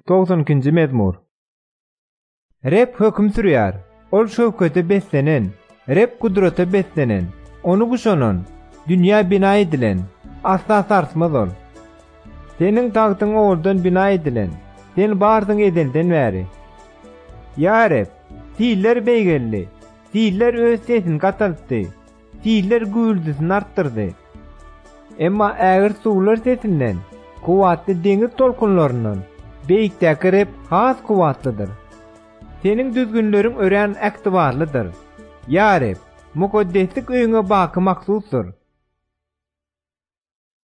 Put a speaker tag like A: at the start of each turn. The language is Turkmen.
A: 90-njy mezmur. Rep höküm sürýär. Ol şöwkete beslenen, rep kudrete beslenen, onu guşanan, dünýä bina edilen, asla sarsmaz ol. Seniň tagtyň oguldan bina edilen, sen bardyň ezelden bäri. Ya rep, tiller beýgelli, tiller öz sesini gataltdy, tiller gürldüsini arttyrdy. Emma ägir suwlar sesinden, kuwatly deňiz tolkunlaryndan, beýikdäki rep has kuwatlydyr. Senin düzgünleriň ören äktibarlydyr. Ya rep, mukaddeslik öýüňe baky maksusdur.